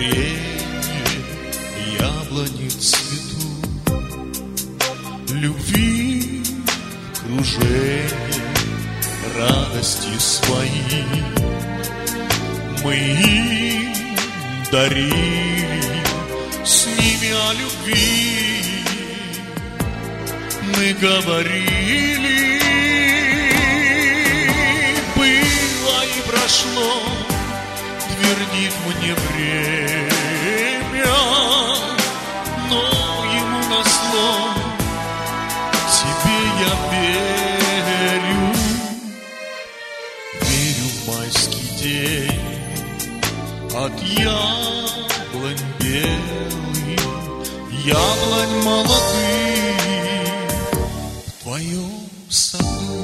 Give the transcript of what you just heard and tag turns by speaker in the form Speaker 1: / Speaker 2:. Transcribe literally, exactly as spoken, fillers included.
Speaker 1: даренье яблони цвету, любви кружение, радости свои мы им дарили, с ними о любви мы говорили. Было и прошло, твердит мне время, но ему назло тебе я верю. Верю в майский день от яблонь белых, яблонь молодых в твоем саду.